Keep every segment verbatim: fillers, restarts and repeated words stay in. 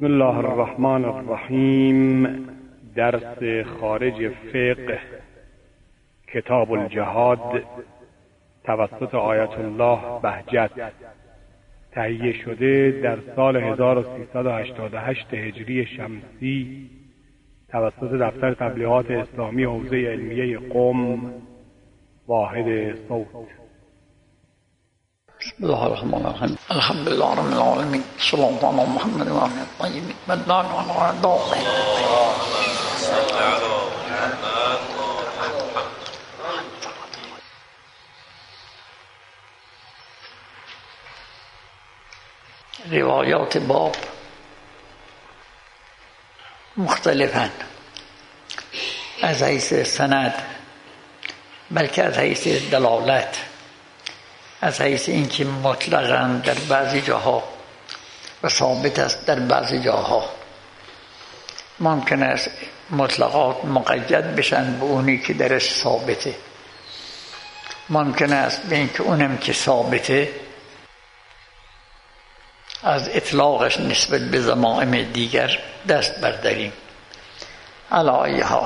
بسم الله الرحمن الرحیم. درس خارج فقه کتاب الجهاد توسط آیت الله بهجت، تهیه شده در سال هزار و سیصد و هشتاد و هشت هجری شمسی توسط دفتر تبلیغات اسلامی حوزه علمیه قم، واحد صوت. بسم الله الرحمن الرحیم. الحمد لله رب العالمین. صلی الله علی محمد و آله الطیبین واللعن علی اعدائهم. روایات باب مختلفند از حیث سند، بلکه از حیث دلالت، از حیث اینکه مطلقاً در بعضی جاها و ثابت است در بعضی جاها. ممکن است مطلقات مقید بشن به اونی که درش ثابته، ممکن است به اینکه اونم که ثابته از اطلاقش نسبت به ضمائم دیگر دست برداریم. علی ای حال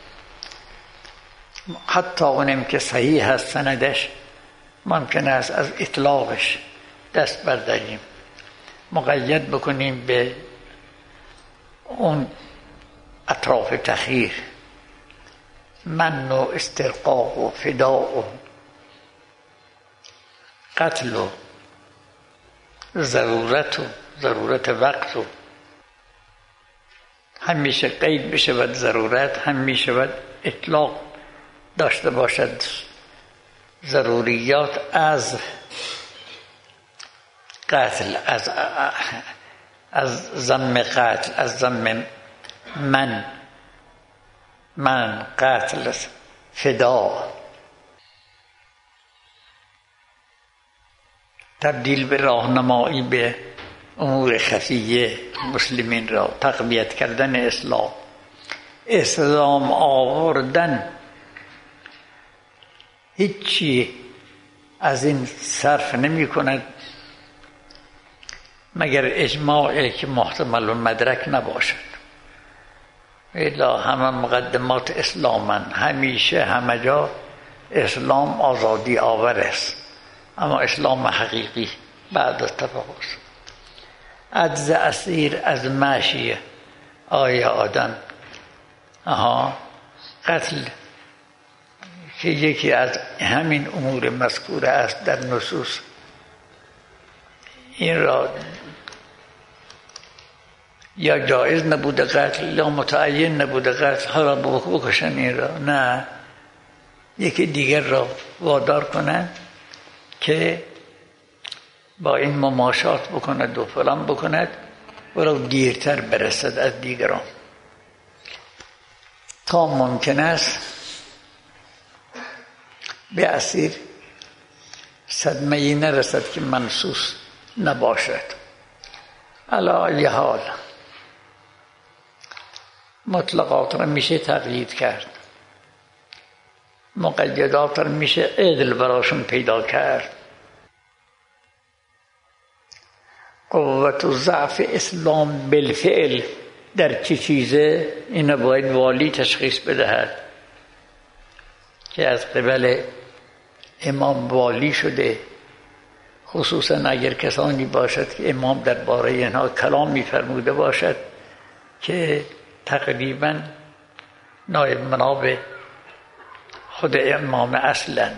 حتی اونم که صحیح هست سندش ممکن است از اطلاقش دست برداریم، مقید بکنیم به اون اطراف تخییر، من و استرقاق و فداء و قتل و ضرورت و ضرورت وقت و همیشه قید بشود ضرورت، همیشه باید اطلاق داشته باشد ضروریات از قتل، از از ضم قتل، از ضم من من قتل، فدا، تبدیل به راهنمایی به امور خفیه مسلمین را، تقویت کردن اسلام، اسلام آوردن. هیچی از این صرف نمی کند مگر اجماعی که محتمل المدرک نباشد. الا همه مقدمات اسلامن، همیشه همه جا اسلام آزادی آور است، اما اسلام حقیقی بعد از تفاوت. عجز اسیر از ماشیه آیا آدم آها قتل که یکی از همین امور مذکوره است در نصوص، این را یا جایز نبوده قتل یا متعین نبوده قتل، حالا بکشن این را، نه، یکی دیگر را وادار کنند که با این مماشات بکند و فلان بکند ولو دیرتر برسد از دیگران، تا ممکن است به اسیر صدمه‌ای نرسد که منصوص نباشد. علی ای حال مطلقات را میشه تقیید کرد، مقیدات را میشه عدل براشون پیدا کرد. قوت و ضعف اسلام بالفعل در چه چیزه؟ اینو باید والی تشخیص بدهد که از قبل امام والی شده، خصوصا اگر کسانی باشد که امام درباره اینها کلامی فرموده باشد که تقریبا نایب مناب خود امام اصلا.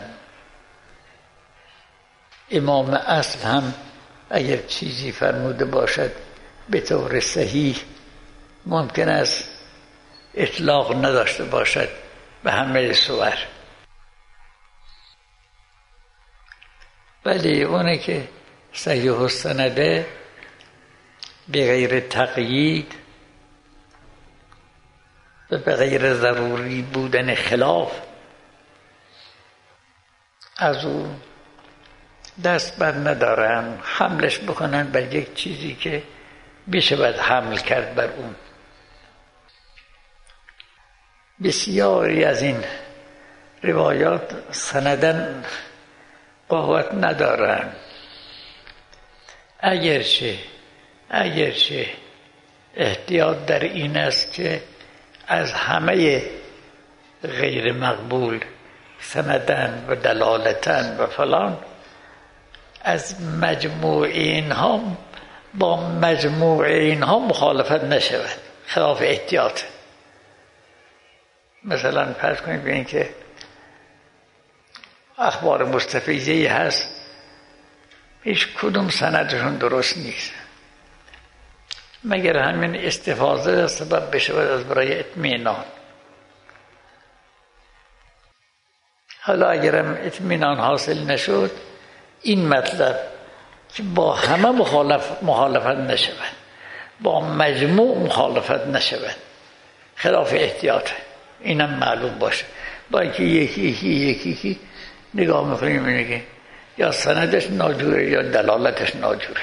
امام اصل هم اگر چیزی فرموده باشد به طور صحیح ممکن است اطلاق نداشته باشد به همه صور، ولی اونه که صحیح السنده به غیر تقیید و به غیر ضروری بودن خلاف از او دست بر ندارن، حملش بکنن بر یک چیزی که بشود حمل کرد بر اون. بسیاری از این روایات سندن قوت ندارن، اگرچه اگرچه احتیاط در این است که از همه غیر مقبول سندن و دلالتن و فلان، از مجموع اینها با مجموع اینها مخالفت نشود، خلاف احتیاط. مثلا فرض کنید ببینید که اخبار مستفیضه‌ای هست، هیچ کدوم سندشون درست نیست، مگر همین استفاضه سبب بشود از برای اطمینان. حالا اگرم اطمینان حاصل نشد، این مطلب که با همه مخالف مخالفت نشود، با مجموع مخالفت نشود، خلاف احتیاط، اینم معلوم باشه. با اینکه یکی یکی یکی یکی نگاه میکنیم اینه که یا سندش ناجوره یا دلالتش ناجوره.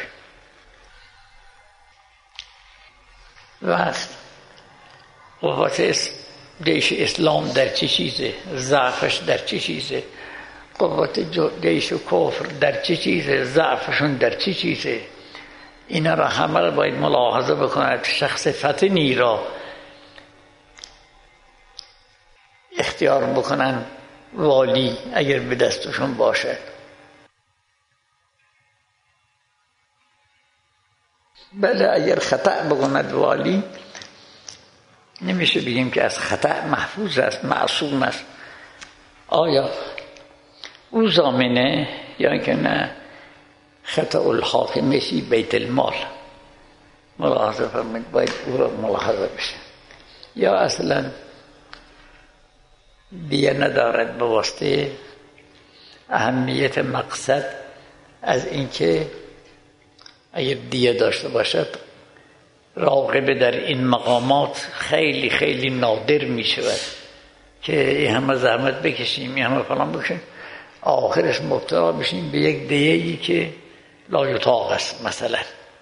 وقت قوت جیش اسلام در چه چیزه، ضعفش در چه چیزه، قوت جیش و کفر در چه چیزه، ضعفشون در چه چیزه، اینا را همه را باید ملاحظه بکند. شخص فتنی را اختیار بکنن والی اگر به دستشون باشد. بله اگر خطا بکند والی، نمیشه بگیم که از خطا محفوظ است، معصوم است. آیا او ضامنه یا که نه؟ خطا الحاکم فی بیت المال، ملاحظه فرمایید، باید او را ملاحظه بشه. یا اصلا دیه ندارد به واسطه اهمیت مقصد از اینکه اگر دیه داشته باشد راغب در این مقامات خیلی خیلی نادر می شود که این همه زحمت بکشیم، این همه فلان بکشیم، آخرش مبتلا بشیم به یک دیه‌ای که لا یطاق است. مثلا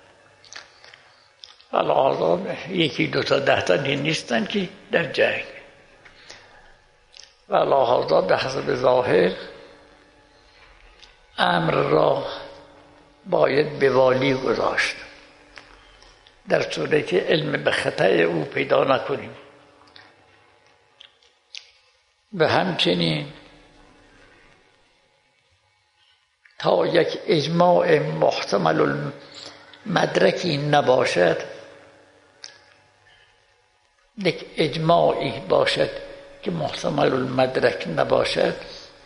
الان یکی دو تا ده تا نیستن که در جنگ، و لحاظا به حسب ظاهر امر را باید به والی گذاشت، در صورتی که علم به خطا او پیدا نکنیم. و همچنین تا یک اجماع محتمل المدرکی نباشد، یک اجماعی باشد که محتمل المدرک نباشد،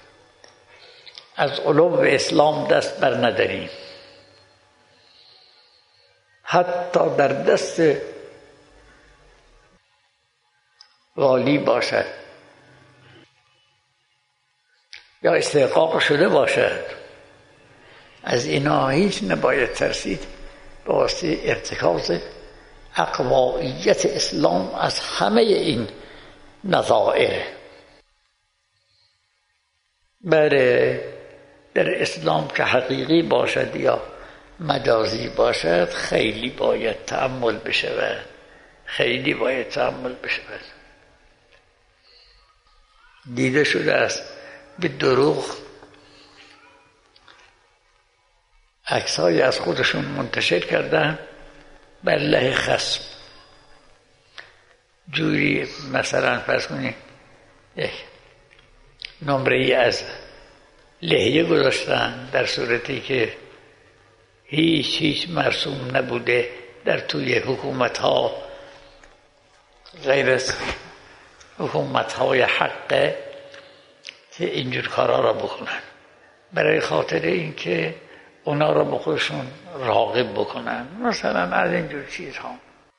از علو اسلام دست بر نداریم، حتی در دست والی باشد یا استحقاق شده باشد. از اینا هیچ نباید ترسید به واسطه ارتکاز اقواییت اسلام از همه این نظائر. بره در اسلام که حقیقی باشد یا مجازی باشد خیلی باید تأمل بشود، خیلی باید تأمل بشود. دیده شده است به دروغ عکس‌های از خودشون منتشر کردن بر لحه خصم. جوری مثلا فرض کنید یک نمره از لحیه گذاشتن در صورتی که هیچ هیچ مرسوم نبوده در توی حکومت ها غیر از حکومت های حقه که اینجور کارا را بکنن، برای خاطر اینکه اونا را به خودشون راغب بکنن. مثلا از اینجور چیزها،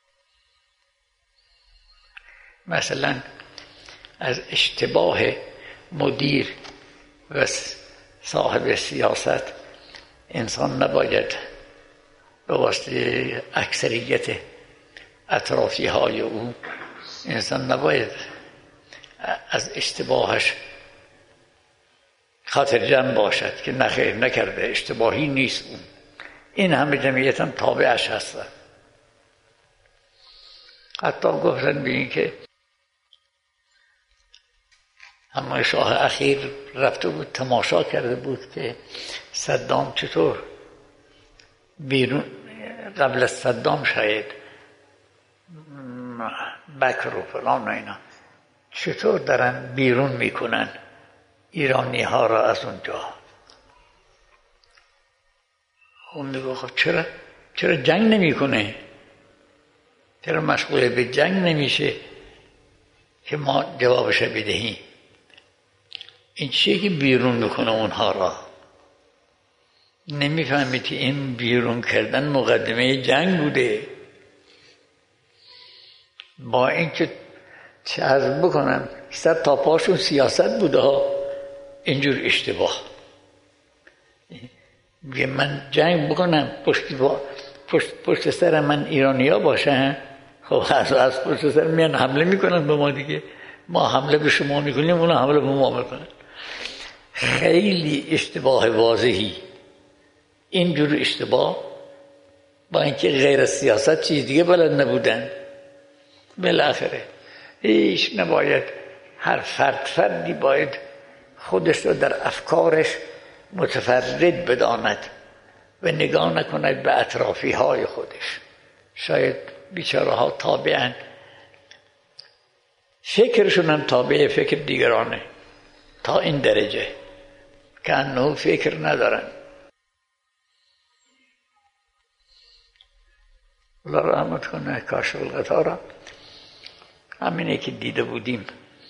مثلا از اشتباه مدیر و صاحب سیاست انسان نباید به واسطه اکثریت اطرافی های او، انسان نباید از اشتباهش خاطر جمع باشد که نخیر نکرده، اشتباهی نیست اون، این همه جمعیت هم تابعش هستن. حتی گفتن به این که اما شاه اخیر رفته بود تماشا کرده بود که صدام چطور بیرون، قبل از صدام شاید بکر و فلان و اینا چطور دارن بیرون میکنن ایرانی ها را از اونجا. اون میگه خب چرا چرا جنگ نمیکنه، چرا مشغول به جنگ نمیشه که ما جوابش بدهیم. این چیه که بیرون میکنه اونها را؟ نمیفهمید که این بیرون کردن مقدمه جنگ بوده. با اینکه چه عرض بکنم سر تا پاشون سیاست بوده ها، اینجور اشتباه. میگه من جنگ بکنم پشت, با پشت, پشت سر من ایرانیا باشن، خب از, از پشت سر میان حمله میکنن به ما دیگه، ما حمله به شما میکنیم اونا حمله به ما میکنن. خیلی اشتباه واضحی. اینجور اشتباه با اینکه غیر سیاست چیز دیگه بلد نبودن، بالاخره هیچ نباید هر فرد فردی باید خودش رو در افکارش متفرد بداند و نگاه نکند به اطرافی های خودش. شاید بیچاره ها تابعن، فکرشون هم تابع فکر دیگرانه تا این درجه که انه فکر ندارن. الله رحمت کنه کاشف الغطا را، همینه که دیده بودیم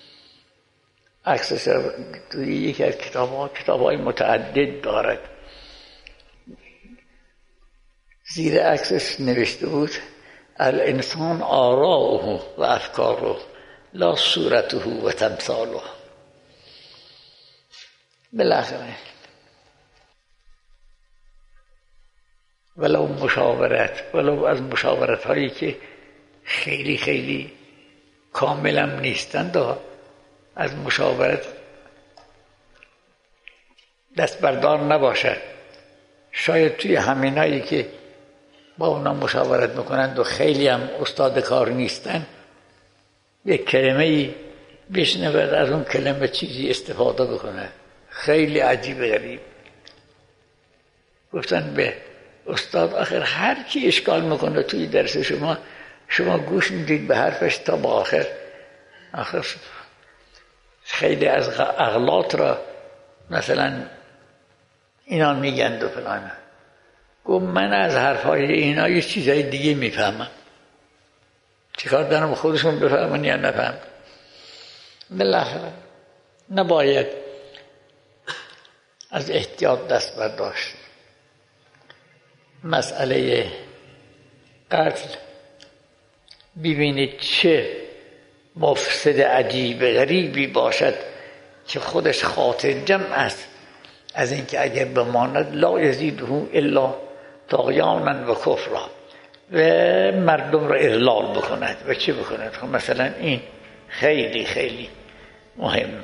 عکسش توی یکی از کتاب ها کتاب های متعدد دارد. زیر عکسش نوشته بود الانسان آراؤه و افکاره لا صورته و تمثاله. بالاخره ولو مشاورت، ولو از مشاورت هایی که خیلی خیلی کاملا نیستند، از مشاورت دست بردار نباشد. شاید توی همینایی که با اونا مشاورت میکنند و خیلی هم استاد کار نیستن، یک کلمه ای بشنود از اون کلمه چیزی استفاده بکنه. خیلی عجیب غریب. گفتن به استاد آخر هر کی اشکال میکنه توی درس شما، شما گوش میدید به حرفش تا با آخر. آخر خیلی از اغلاط را مثلا اینا میگند و فلان. گفت من از حرفای اینا یه چیزای دیگه میفهمم. چیکار دارم خودشون بفهمن یا نفهم؟ بالاخره نباید از احتیاط دست برداشت. مسئله قتل ببینید چه مفسد عجیب غریبی باشد که خودش خاطر جمع است از اینکه اگر بماند لا یزیده الا طغیانا و کفرا و مردم را اضلال بکند و چه بکند. خب مثلا این خیلی خیلی مهمه.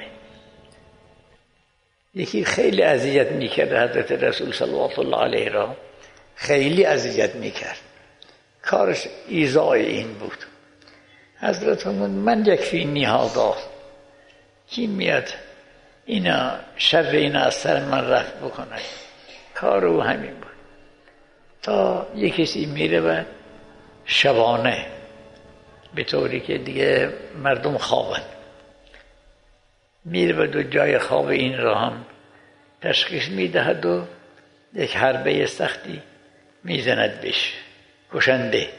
یکی خیلی اذیت میکرد حضرت رسول صلی الله علیه را، خیلی اذیت میکرد، کارش ایذای این بود. حضرت فرمود من یکفینی هذا، کی میاد اینا شر اینا از سر من رفع بکنه. کار او همین بود. تا یک کسی میره و شبانه به طوری که دیگه مردم خوابن، میره و دو جای خواب این را هم تشخیص میدهد و یک حربه سختی میزند بهش، کشنده.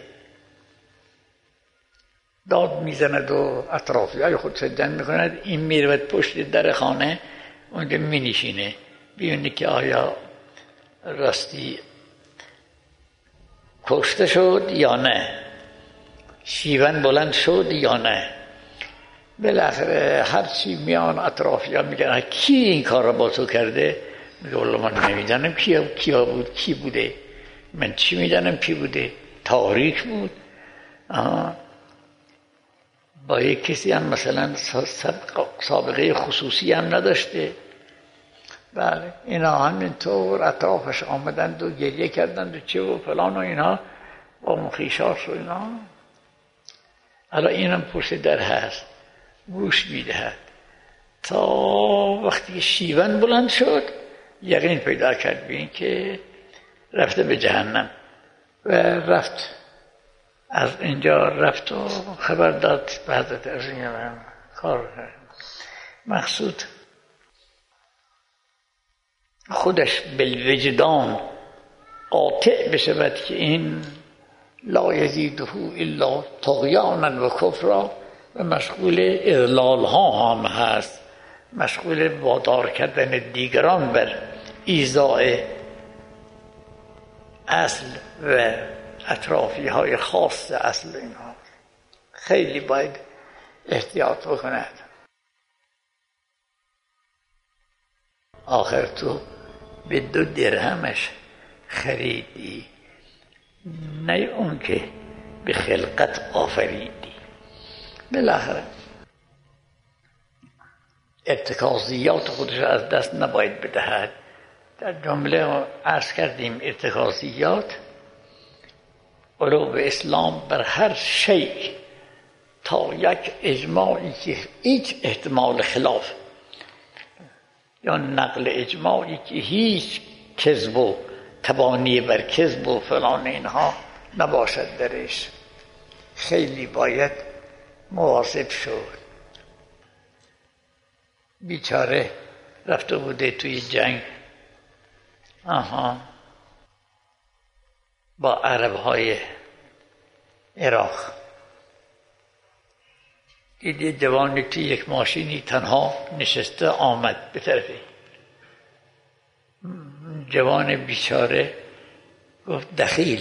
داد میزند و اطرافی های خودش جمع میکند. این میره و پشت در خانه اونجا مینشینه ببینه که آیا راستی کشته شد یا نه، شیون بلند شد یا نه. بالاخره هرچی میان اطرافی ها میگن کی این کار را با تو کرده؟ میگه والله من نمیدانم کیا کیا بود، کی بوده، من چی میدانم کی بوده، تاریک بود. آها. با یک کسی هم مثلا سابقه خصوصی هم نداشته. بله اینا همینطور اطرافش آمدند و گریه کردند و چه و فلان و اینا با مخیشاش و اینا. حالا اینم پشت در هست گوش میدهد تا وقتی شیون بلند شد یقین پیدا کرد به این که رفته به جهنم و رفت از اینجا رفت و خبر داد به حضرت عرض من کار کرد. مقصود خودش بالوجدان قاطع بشود که این لا یزیده الا طغیانا و کفرا و مشغول اضلال ها هم هست، مشغول وادار کردن دیگران بر ایذاء اصل و اطرافی های خاص اصل اینها. خیلی باید احتیاط بکند. آخر تو به دو درهمش خریدی، نه اون که به خلقت آفریدی. بالاخره ارتکازیات خودش از دست نباید بدهد. در جمله عرض کردیم ارتکازیات علو اسلام بر هر شیء تا یک اجماعی که هیچ احتمال خلاف یا نقل اجماعی که هیچ کذب و تبانی بر کذب و فلان اینها نباشد درش. خیلی باید مواظب شد. بیچاره رفته بوده توی جنگ آها با عربهای عراق، دیدی جوانی توی یک ماشینی تنها نشسته آمد به طرفی. جوان بیچاره گفت دخیل.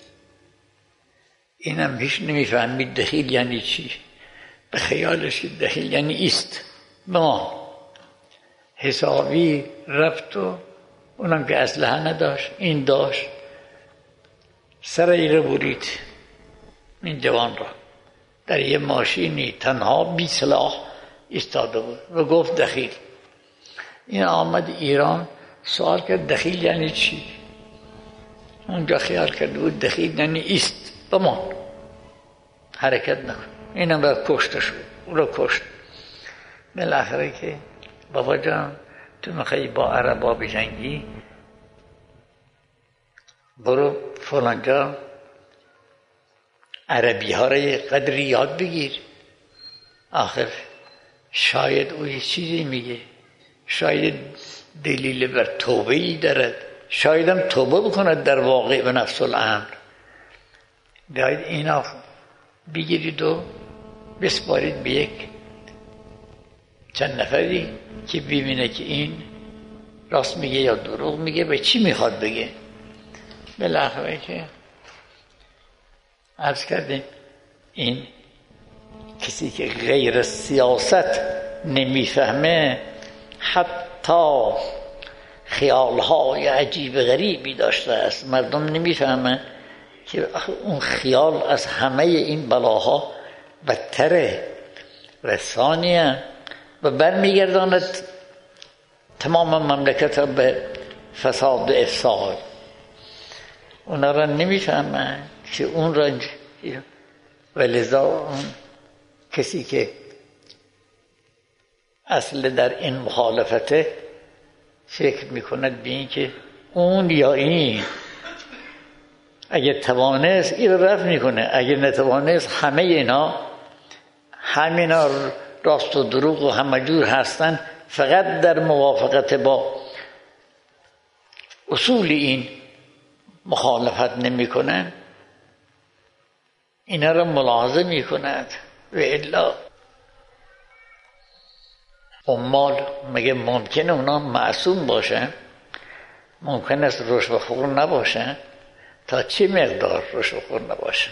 اینم هیچ نمیفهمید دخیل یعنی چی. به خیالش که دخیل یعنی ایست. ما حسابی رفت و اونم که اسلحه نداشت این داشت، سر ایره برید این جوان را. در یه ماشینی تنها بی سلاح ایستاده بود و گفت دخیل. این آمد ایران سوال کرد دخیل یعنی چی؟ اونجا خیال کرده بود دخیل یعنی ایست بمان حرکت نکن. اینم را کشته شد، او را کشت. بالاخره که بابا جان تو میخوایی با عربا بجنگی، برو فلانجا عربی ها را یه قدری یاد بگیر. آخر شاید او یه چیزی میگه، شاید دلیل بر توبه ای دارد، شاید هم توبه بکند در واقع به نفس الامر. باید اینا بگیرید و بسپارید به یک چند نفری که ببینه که این راست میگه یا دروغ میگه، به چی میخواد بگه. بالاخره که عرض کردیم این کسی که غیر سیاست نمیفهمه حتی خیالهای عجیب غریبی داشته است. مردم نمیفهمه که اون خیال از همه این بلاها بدتره و ثانیه و برمیگرداند تمام مملکت را به فساد و افساد. اونا را نمیفهمن که اون را و لذا اون کسی که اصل در این مخالفته فکر میکند به این که اون یا این اگه توانست این را رفت میکنه، اگه نتوانست همه اینا همینا راست و دروغ و همه جور هستن، فقط در موافقت با اصول این مخالفت نمی کنن. اینا را ملاحظه می کند و الا عمال مگه ممکنه اونا معصوم باشن؟ ممکن است رشوه‌خور نباشن؟ تا چه مقدار رشوه‌خور نباشن؟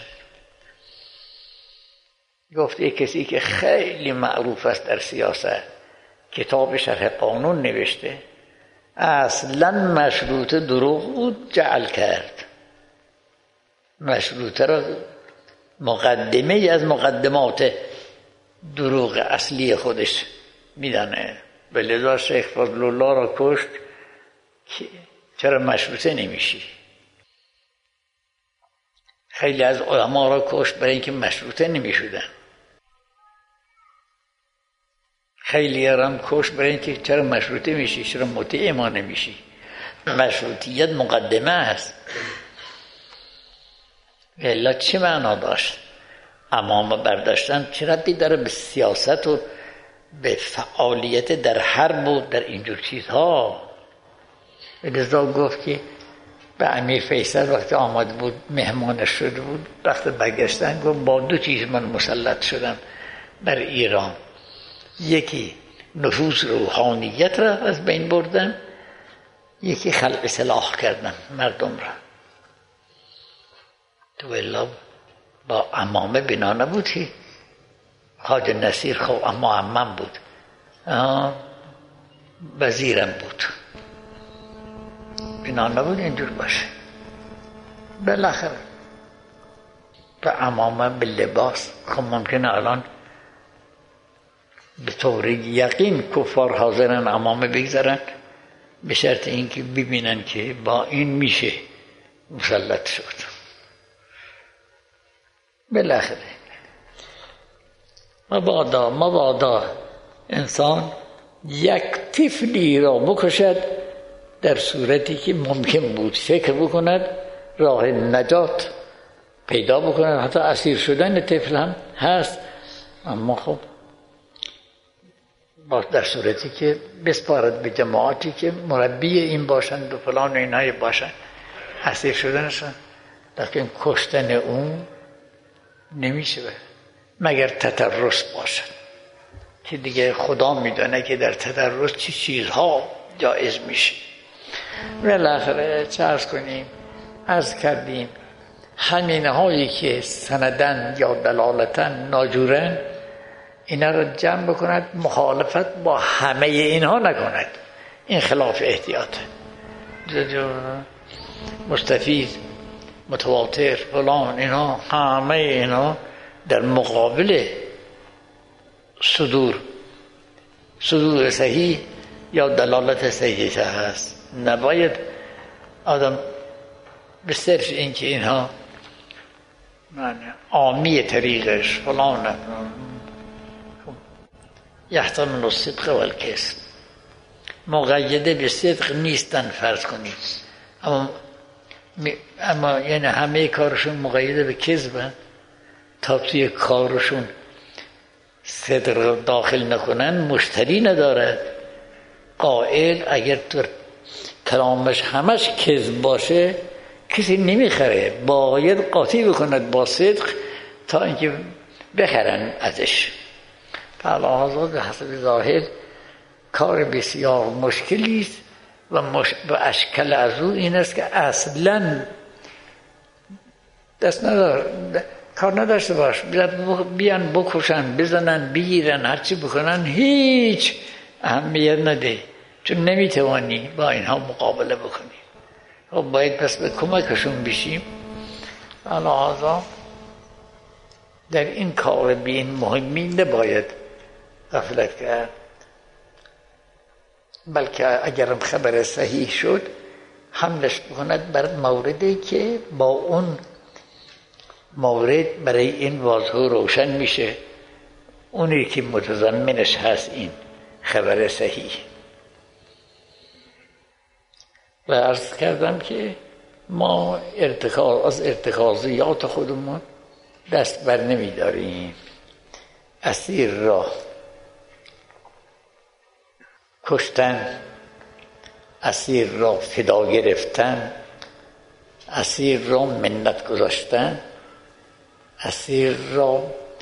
گفت یک کسی که خیلی معروف است در سیاست، کتاب شرح قانون نوشته، اصلا مشروط دروغ بود جعل کرد. مشروطه را مقدمه از مقدمات دروغ اصلی خودش میدانه. به لذا شیخ فضل الله را کشت که چرا مشروطه نمیشی. خیلی از علما را کشت برای اینکه مشروطه نمیشدن. خیلی هم کشت برای اینکه چرا مشروطه میشی، چرا مطیع ما نمیشی. مشروطیت مقدمه است. الا چه معنا داشت؟ عمامه برداشتن چه ربطی داره به سیاست و به فعالیت در حرب و در اینجور چیزها؟ لذا گفت که به امیر فیصل وقتی آمد بود مهمانش شده بود، وقتی برگشتن گفت با دو چیز من مسلط شدم بر ایران، یکی نفوذ روحانیت را از بین بردم، یکی خلق سلاح کردم مردم را. تو الا با عمامه بنا نبود که حاج نصیر خب اما عمم بود، وزیرم بود، بنا نبود اینجور باشه. بالاخره به عمامه به لباس، خب ممکنه الان به طور یقین کفار حاضرن عمامه بگذارن به شرط اینکه ببینن که با این میشه مسلط شد. بالاخره مبادا مبادا انسان یک طفلی را بکشد در صورتی که ممکن بود فکر بکند راه نجات پیدا بکند، حتی اسیر شدن طفل هم هست، اما خب در صورتی که بسپارد به جماعتی که مربی این باشند و فلان و اینهای باشند اسیر شدنشان، لیکن کشتن اون نمیشه مگر تطرس باشد که دیگه خدا میدانه که در تطرس چی چیزها جایز میشه. بالاخره چه عرض کنیم، عرض کردیم همین هایی که سندن یا دلالتن ناجورن اینا را جمع بکند، مخالفت با همه اینها نکند، این خلاف احتیاطه. مستفید متواتر فلان اینا همه اینا در مقابل صدور صدور صحیح یا دلالت صحیح هست. نباید آدم به صرف این که اینها عامی طریقش فلان یحتمل الصدق و الکذب، مقیده به صدق نیستن فرض کنید، اما اما یعنی همه کارشون مقیده به کذبن، تا توی کارشون صدق داخل نکنن مشتری ندارد. قائل اگر تو کلامش همش کذب باشه کسی نمیخره، باید قاطی بکند با صدق تا اینکه بخرن ازش. فالحاظا به حسب ظاهر کار بسیار مشکلی است و, مش... و اشکال از او این است که اصلا دست ندار کار نداشته باش، بیان بکشن بزنن بگیرن هرچی بکنن هیچ اهمیت نده، چون نمیتوانی با اینها مقابله بکنی. خب باید پس به کمکشون بشیم. فالحاظا در این کار به این مهمی نباید غفلت کرد، بلکه اگرم خبر صحیح شد حملش بکند بر موردی که با اون مورد برای این واضح روشن میشه، اونی که متضمنش هست این خبر صحیح. و عرض کردم که ما ارتکاز از ارتکازیات خودمون دست بر نمی داریم. اسیر را کشتن، اسیر را فدا گرفتن، اسیر را منت گذاشتن، اسیر را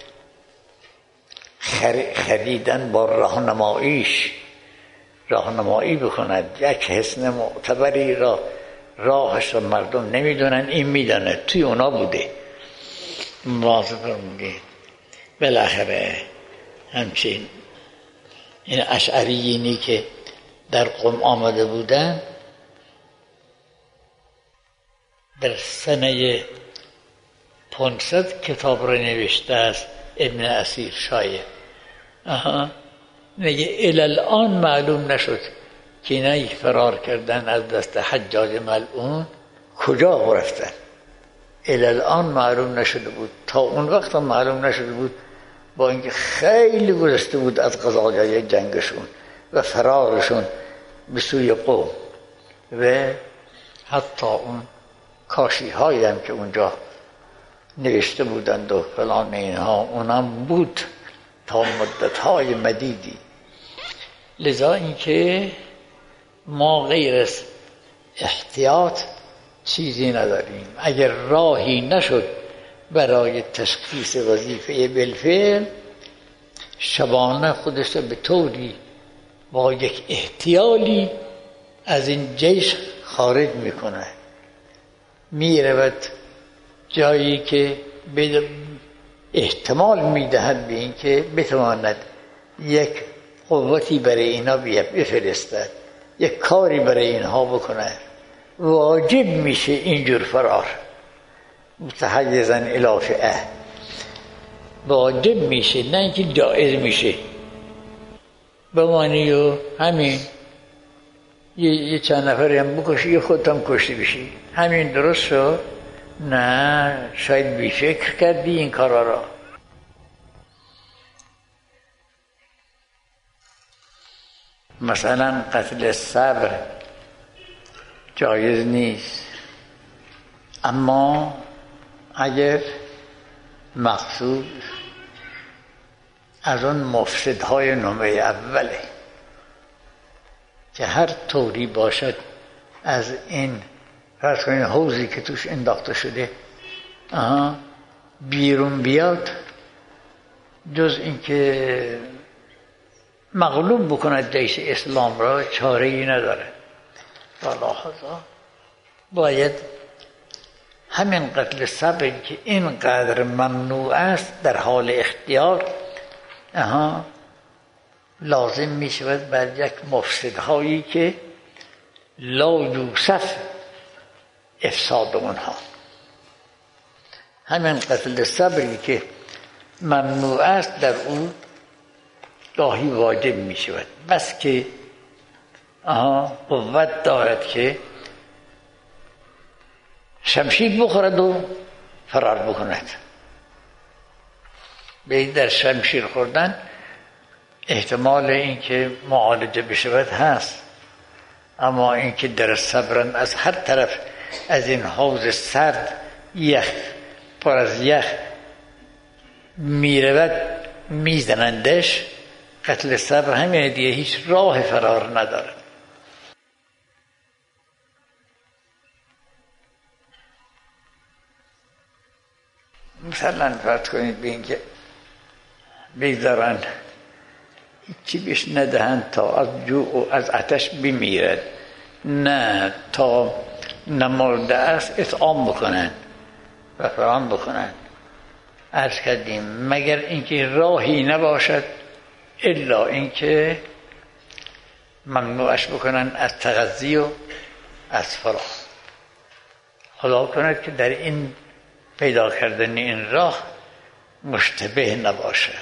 خریدن با راهنماییش راهنمایی بکند. یک حسن معتبری را راهش را مردم نمیدونن، این میدونه، توی اونا بوده. مواظب میگه. بالاخره همچین این اشعریینی که در قم آمده بودن در سنه پانصد کتاب را نوشته است ابن اسیر شایع. آها میگه الان معلوم نشد که اینایی فرار کردن از دست حجاج ملعون کجا رفتن. الان معلوم نشده بود، تا اون وقت هم معلوم نشده بود، با اینکه خیلی گذشته بود از قضایای جنگشون و فرارشون به سوی قوم و حتی اون کاشی هایی هم که اونجا نوشته بودند و فلان اینها، اونم بود تا مدت‌های مدیدی. لذا اینکه ما غیر از احتیاط چیزی نداریم. اگر راهی نشد برای تشخیص وظیفه بالفعل، شبانه خودش به طوری با یک احتیالی از این جیش خارج میکنه، میرود جایی که احتمال میدهد به این که بتواند یک قوتی برای اینا بفرستد، یک کاری برای اینها بکنه. واجب میشه اینجور فرار، متحیزاً الی فئه، واجب میشه، نه اینکه جایز میشه. بمانی و همین یه, یه چند نفری هم بکشی، یه خودت هم کشتی بشی، همین درست شد؟ نه، شاید بی فکر کردی این کارا را. مثلا قتل صبر جایز نیست، اما اگر مقصود از اون مفسدهای نمره اوله که هر طوری باشد از این فرض کنید حوضی که توش انداخته شده آها بیرون بیاد، جز اینکه مغلوب بکند جیش اسلام را، چاره ای نداره. والاحظا باید همین قتل صبر که اینقدر ممنوع است در حال اختیار، آها لازم می شود بر یک مفسدهایی که لا یوسف افساد اونها. همین قتل صبری که ممنوع است در اون گاهی واجب می شود، بس که آها قوت دارد که شمشیر بخورد و فرار بکند. به در شمشیر خوردن احتمال اینکه معالجه بشود هست، اما اینکه در صبرن از هر طرف از این حوض سرد یخ پر از یخ میرود میزنندش، قتل صبر همینه دیگه، هیچ راه فرار ندارد. مثلا فرض کنید به اینکه بگذارن چی بیش ندهند تا از جوع و از آتش بمیرد، نه تا نمرده است اطعام بکنند و فرام بکنند. عرض کردیم مگر اینکه راهی نباشد الا اینکه ممنوعش بکنن از تغذی و از فرار. خدا کند که در این پیدا کردن این راه مشتبه نباشه.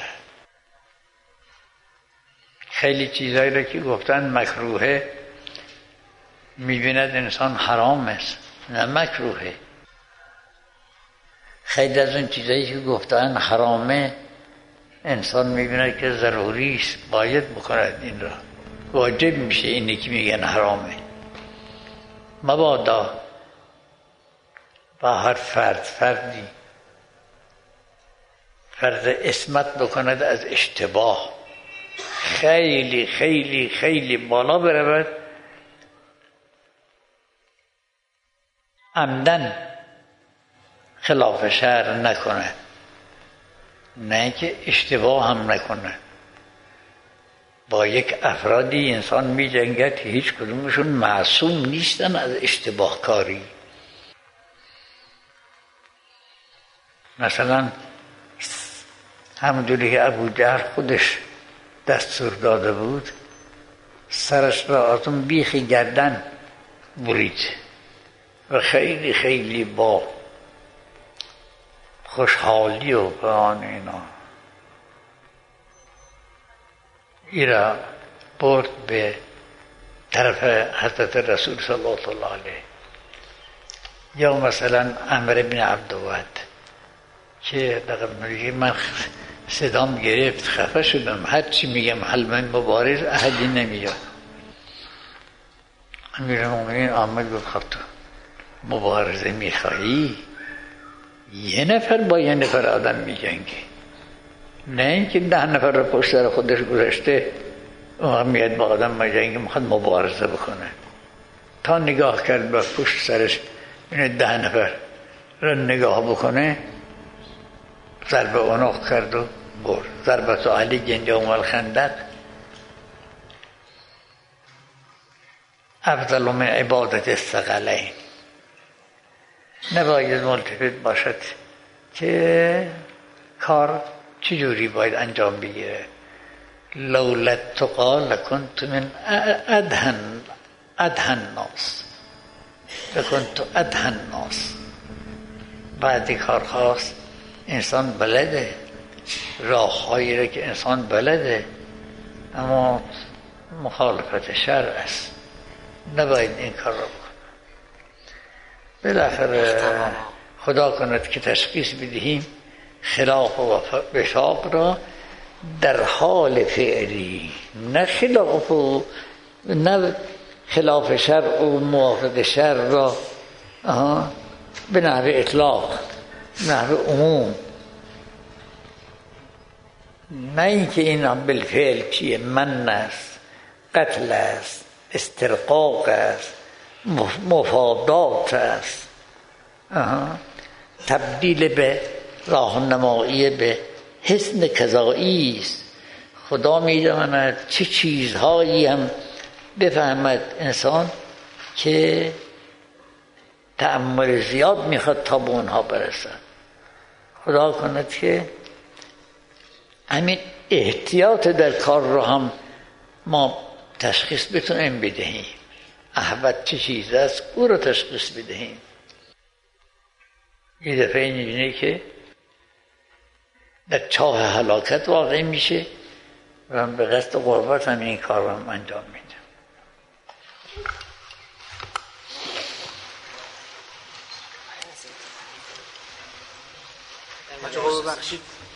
خیلی چیزایی را که گفتن مکروهه میبیند انسان حرام است، نه مکروهه. خیلی از اون چیزایی که گفتن حرامه انسان میبیند که ضروری است، باید بکند این را، واجب میشه اینی که میگن حرامه. مبادا با هر فرد فردی فرض عصمت بکند از اشتباه، خیلی خیلی خیلی بالا برود، عمدن خلاف شرع نکنه، نه که اشتباه هم نکنه. با یک افرادی انسان می جنگد که هیچ کدومشون معصوم نیستن از اشتباه کاری. مثلا همونجوری که ابو جهل خودش دستور داده بود سرش را از اون بیخ گردن برید و خیلی خیلی با خوشحالی و آن اینا ایرا برد به طرف حضرت رسول صلی الله علیه. یا مثلا عمرو بن عبدود که میگه من صدام گرفت خفه شدم، هر چی میگم حلم مبارز احدی نمیاد. امیرالمومنین آمد گفت خب تو مبارزه میخوایی یه نفر با یه نفر آدم می جنگه، نه اینکه ده نفر رو پشت سر خودش گذاشته اون میاد با آدم ما جنگه میخواد مبارزه بکنه. تا نگاه کرد با پشت سرش این ده نفر رو نگاه بکنه، ضرب عنق کرد و برد. ضربت علی جنجام الخندق افضل من عبادت الثقلین. نباید ملتفت باشد که کار چجوری باید انجام بگیره. لولا التقی لکنت من ادهن ادهن ناس لکنت ادهن ناس. بعدی کار خواست انسان بلده، راههایی را که انسان بلده، اما مخالفت شرع است، نباید این کار را بکنه. بالاخره خدا کند که تشخیص بدهیم خلاف و وفاق را در حال فعلی، نه خلاف و نه خلاف شرع و موافق شرع را به نحو اطلاق، به نحو عموم، نه اینکه این بالفعل چیه، من است، قتل است، استرقاق است، مفادات است، تبدیل به راهنمایی به حسن کذایی است. خدا می‌داند چه چیزهایی هم بفهمد انسان که تأمل زیاد میخواد تا به اونها برسد. خدا کند که همین احتیاط در کار رو هم ما تشخیص بتونیم بدهیم. احوط چه چیز است او رو تشخیص بدهیم. یه دفعه اینجوری که در چاه هلاکت واقع میشه و به قصد قربت هم این کار رو هم انجام میده. بچه ها ببخشید